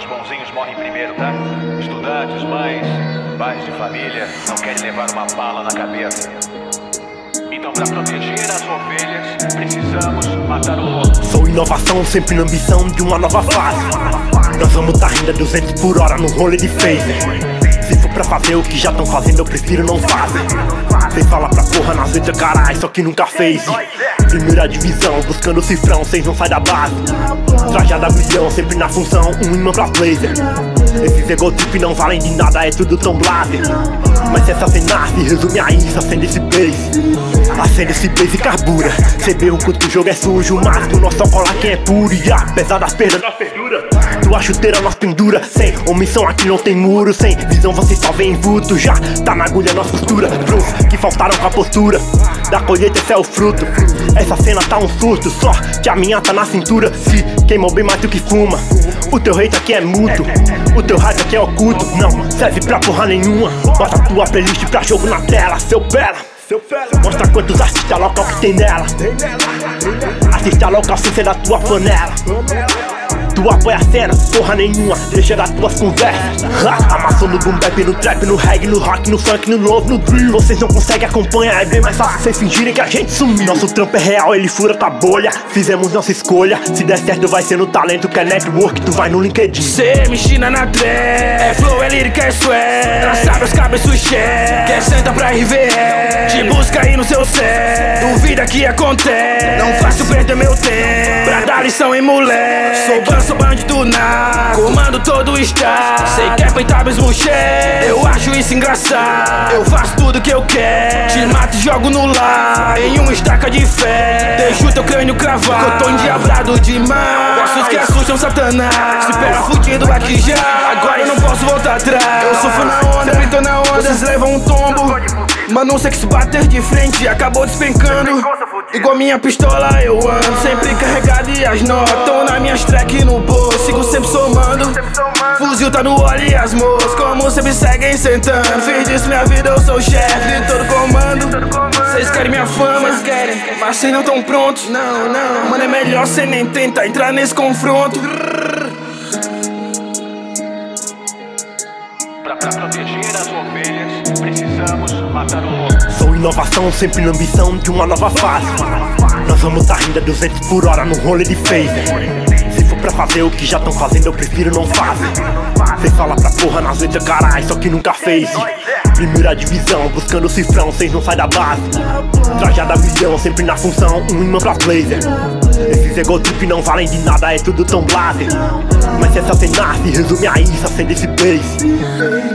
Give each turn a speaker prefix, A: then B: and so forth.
A: bonzinhos morrem primeiro, tá? Estudantes, mães, pais de família não querem levar uma bala na cabeça. Então, pra proteger as ovelhas, precisamos matar o lobo.
B: Sou inovação, sempre na ambição de uma nova fase. Nós vamos tá rindo a 200 por hora no rolê de phaser. Se for pra fazer o que já tão fazendo, eu prefiro não fazer. Cês fala pra porra nas letras, carai, só que nunca fez. Primeira divisão, buscando cifrão, cês não sai da base. Trajada milhão, sempre na função, um imã pra blazer. Esses egotrip não valem de nada, é tudo tão blazer. Mas essa cena se resume a isso, acende esse base. Acende esse base e carbura. Cê vê o quanto o jogo é sujo, mas no nosso colar quem é puro. E apesar das perdas, nós perdura. Tua chuteira nós pendura. Sem omissão aqui não tem muro. Sem visão você só vê em vulto. Já tá na agulha nós costura. Pros que faltaram com a postura da colheita esse é o fruto. Essa cena tá um surto, só que a minha tá na cintura. Se queimou bem mais do que fuma. O teu hate aqui é mútuo, o teu hype aqui é oculto. Não serve pra porra nenhuma. Bota tua playlist pra jogo na tela, seu bela. Mostra quantos artistas local que tem nela. Artista local sem ser da tua panela. Tu apoia a cena, porra nenhuma, deixa das tuas conversas. Amassou no boom bap, no trap, no reggae, no rock, no funk, no love, no drill. Vocês não conseguem acompanhar, é bem mais fácil vocês fingirem que a gente sumiu. Nosso trampo é real, ele fura tua bolha. Fizemos nossa escolha, se der certo vai ser no talento que é network, tu vai no LinkedIn.
C: Cê me ensina na trap, é flow, é lírica, é swag. Traçado os cabeças, chefe, quer senta pra RV. Te busca aí no seu set, duvida que acontece. Não faço perder meu tempo pra dar lição em moleque. Sou bandido na comando todo o estado. Sei que é peitar mesmo chefe, eu acho isso engraçado. Eu faço tudo que eu quero, te mato e jogo no lar em uma estaca de fé. Deixo teu crânio cravado, eu tô endiabrado demais. Versos que assustam Satanás, se pega fudido aqui já. Agora eu não posso voltar atrás. Eu surfo na onda, sempre tô na onda. Vocês levam um tombo, mas não sei que se bater de frente acabou despencando. Igual minha pistola eu ando, sempre carregado e as notas tão na minhas track no bolso, sigo sempre somando. Fuzil tá no óleo e as moças, como sempre seguem sentando. Fiz disso minha vida, eu sou o chefe de todo comando. Cês querem minha fama, mas cês não tão prontos. Não, mano, é melhor cê nem tentar entrar nesse confronto.
A: Pra proteger as ovelhas, precisamos matar o lobo.
B: Sou inovação, sempre na ambição de uma nova fase. Nós vamos tá rindo a 200 por hora no rolê de phaser. Se for pra fazer o que já tão fazendo, eu prefiro não fazer. Cês fala pra porra nas letras, carai, só que nunca fez. Primeira divisão, buscando cifrão, cês não sai da base. Trajada milhão, sempre na função, um imã pra blazer. Esses egotrip não valem de nada, é tudo tão blazer. Mas essa cena se resume a isso, acende esse base.